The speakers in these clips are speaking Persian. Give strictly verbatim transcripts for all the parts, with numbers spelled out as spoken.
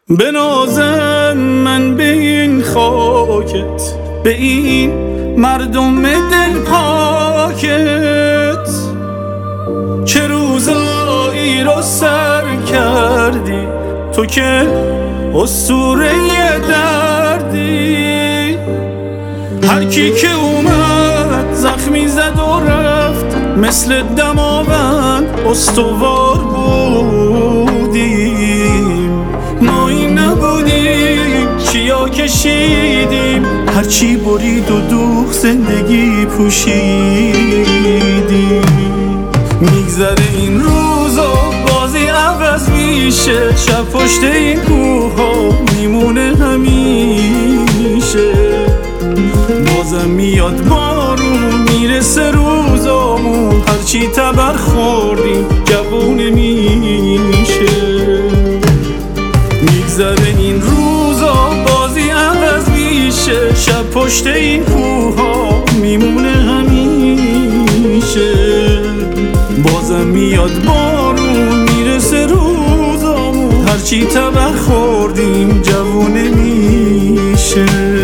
بنازم من به این خاکت، به این مردم دل پاکت، چه روزایی رو سر کردی تو که اسطوره دردی. هر کی که اومد زخمی زد و رفت، مثل دماوند استوار بودیم. ما این نبودیم کیا کشیدیم، هرچی برید و دوخ زندگی پوشیدیم. میگذره این روزا بازی عوض میشه، شب پشت این کوه ها میمونه همیشه. بازم میاد بارون میرسه روزامون، هرچی تبر خوردیم جوونه میشه. میگذره این روزا بازی عوض میشه، شب پشت این کوه ها میمونه همیشه. بازم میاد بارون میرسه روزامون، هرچی تبر خوردیم جوونه میشه.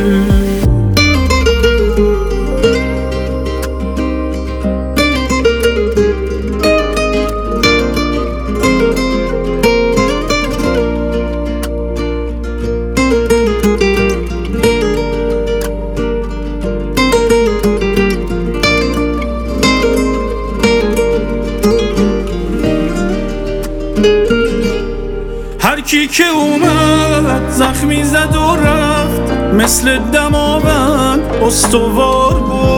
هر کی که اومد زخمی زد و رفت، مثل دماوند استوار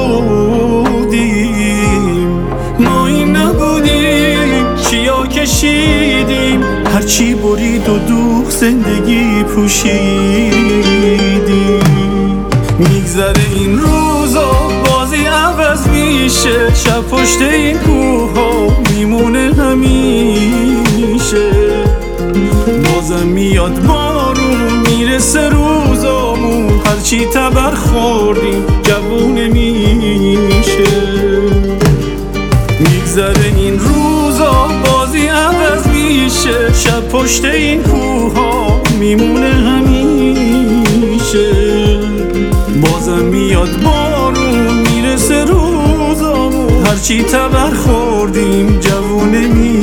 بودیم. ما این نبودیم کیا کشیدیم، هرچی برید و دوخ زندگی پوشیدیم. میگذره این روزا بازی عوض میشه، شب پشت این کوه ها میمونه همیشه. بازم میاد بارون میرسه روزامون، هرچی تبر خوردیم جوونه میشه. میگذره این روزا بازی عوض میشه، شب پشت این کوه ها میمونه همیشه. بازم میاد بارون میرسه روزامون، هرچی تبر خوردیم جوونه میشه.